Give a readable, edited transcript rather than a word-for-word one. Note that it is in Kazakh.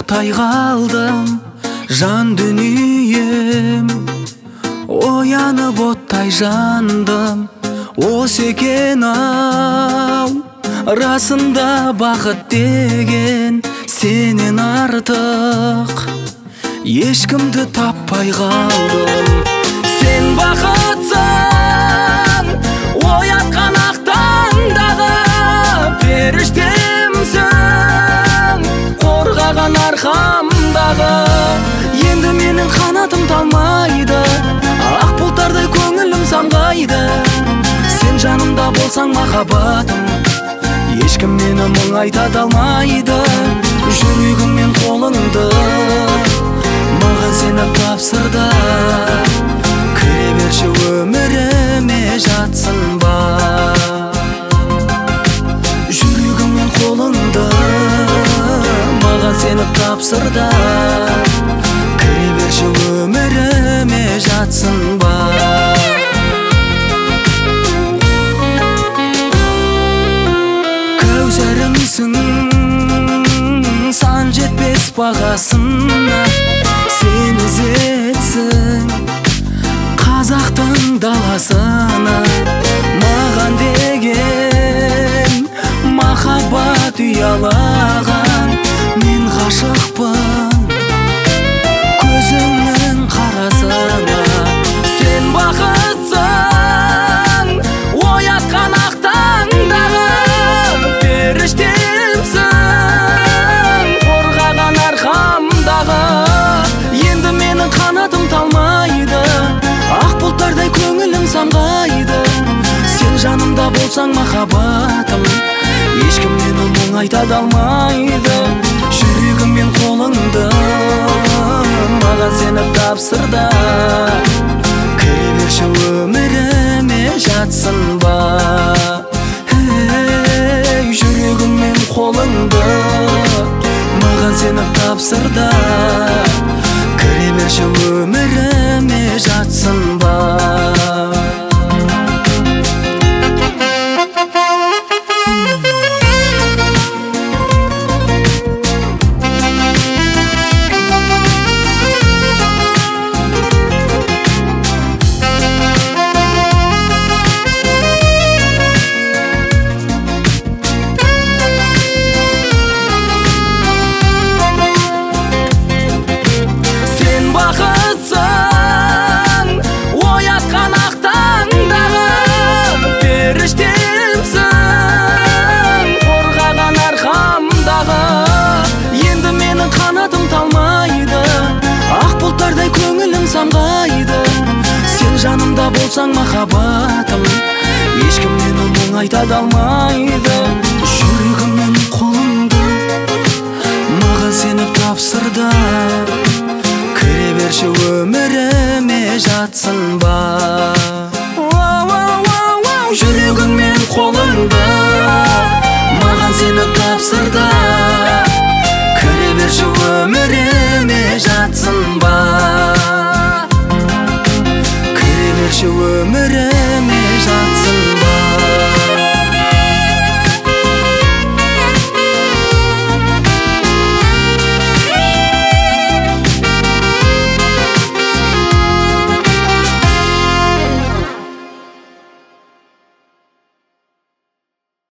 Оқтай қалдым жан дүнием, оянып оттай жандым. Осы екен ау, расында бақыт деген сенен артық ешкімді таппай қалдым. Сен бақытсың, оятқан ақ таңдағы періштемсің, қорғаған арқамдағы. Енді менің қанатым талмайды, ақ бұлттардай көңілім самғайды. Сен жанымда болсаң махаббатым, ешкім мені мұңайта алмайды. Жүрегім мен қолыңды маған сені тапсырды. Кіре берші өміріме жатсын ба. Жүрегім мен қолыңды маған сені тапсырды. Кіре берші өміріме жатсын ба. Кәусәрімсің, сан жетпес бағасына. Сен ізетсің қазақтың даласына. Маған деген махаббат ұялаған. Мен ғашықпын көзіңнің қарасына. Сен бақытсың, оятқан ақ таңдағы періштемсің, қорғаған арқамдағы. Енді менің қанатым талмайды, ақ бұлттардай көңілім самғайды. Сен жанымда болсаң махаббатым, ешкім мені мұңайта алмайды. Жүрегім мен қолыңды маған сені тапсырды. Кіре берші өміріме жатсын ба. Жүрегім мен қолыңды маған сені тапсырды. Кіре берші өміріме жатсын ба. Бақытсың, оятқан ақ таңдағы періштемсің, қорғаған арқамдағы. Енді менің қанатым талмайды, ақ бұлттардай көңілім самғайды. Сен жанымда болсаң махаббатым, ешкім мені мұңайта алмайды. Жүрегім мен қолымды маған сені тапсырды. Кіре берші өміріме жатсын ба. Жүрегім мен қолыңды маған сені тапсырды. Кіре берші өміріме жатсын ба. Кіре берші өміріме